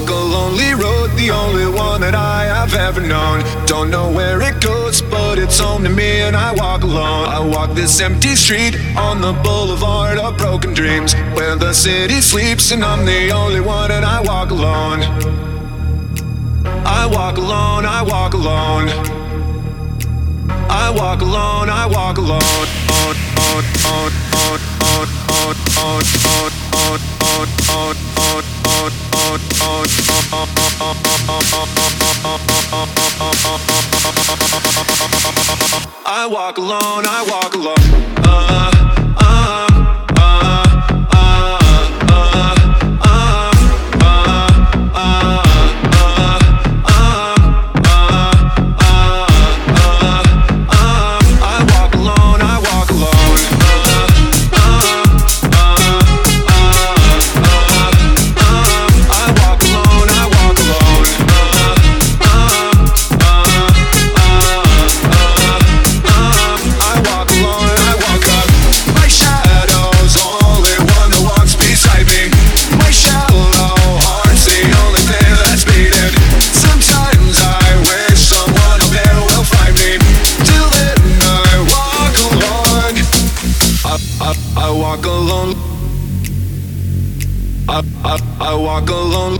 walk a lonely road, the only one that I have ever known. Don't know where it goes, but it's home to me and I walk alone. I walk this empty street on the boulevard of broken dreams, where the city sleeps and I'm the only one and I walk alone. I walk alone, I walk alone. I walk alone, I walk alone. I walk alone, I walk alone. I walk alone. I walk alone.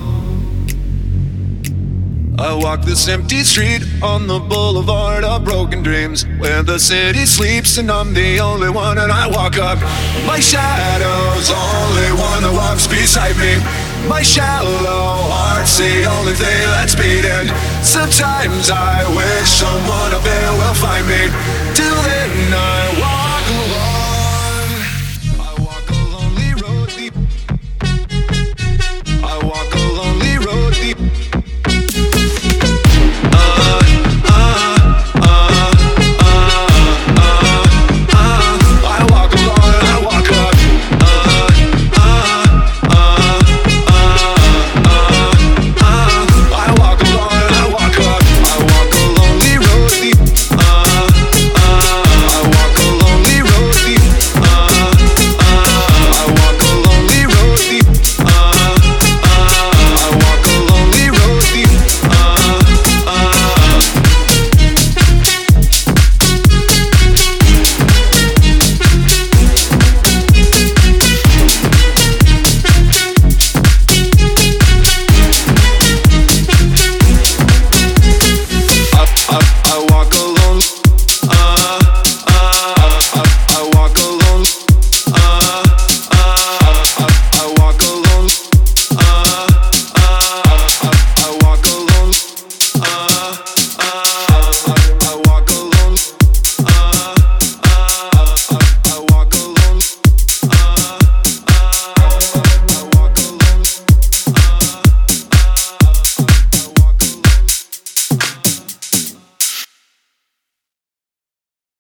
I walk this empty street on the boulevard of broken dreams, where the city sleeps and I'm the only one and I walk up. My shadow's the only one that walks beside me. My shallow heart's the only thing that's beating. Sometimes I wish someone up there will find me. Till then I walk